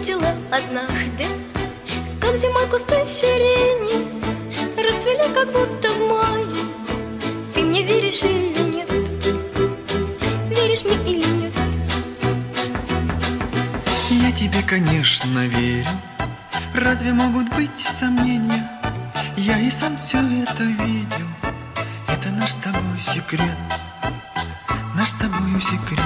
заметила однажды, как зимой кусты сирени расцвели, как будто в мае. Ты мне веришь или нет? Веришь мне или нет? Я тебе, конечно, верю. Разве могут быть сомнения? Я и сам все это видел. Это наш с тобой секрет. Наш с тобою секрет.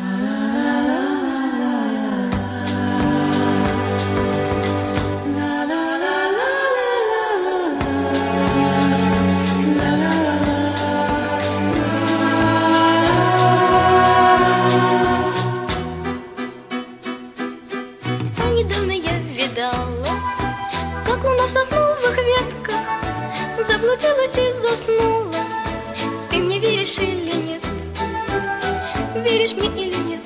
Недавно я видала, как луна в сосновых ветках заблудилась и заснула. Ты мне веришь или нет? Веришь мне или нет?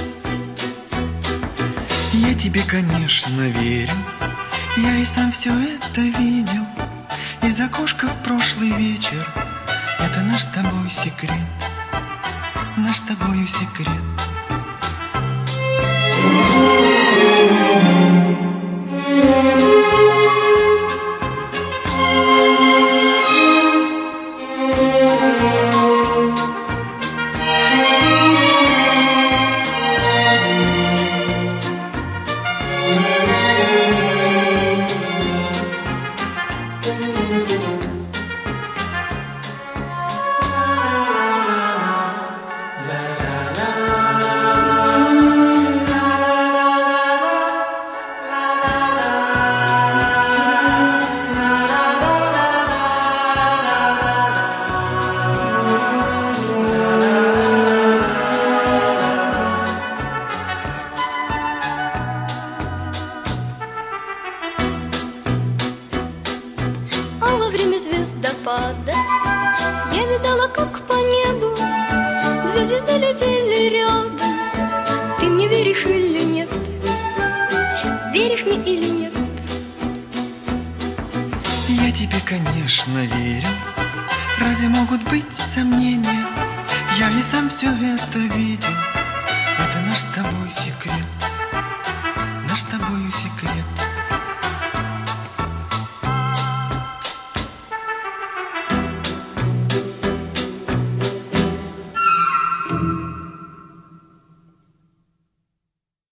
Я тебе, конечно, верю. Я и сам все это видел. Из окошка в прошлый вечер. Это наш с тобой секрет. Наш с тобою секрет. А во время звездопада я видала, как по небу две звезды летели рядом. Ты мне веришь или нет? Веришь мне или нет? Я тебе, конечно, верю. Разве могут быть сомнения? Я и сам все это видел. Это наш с тобой секрет. Наш с тобою секрет.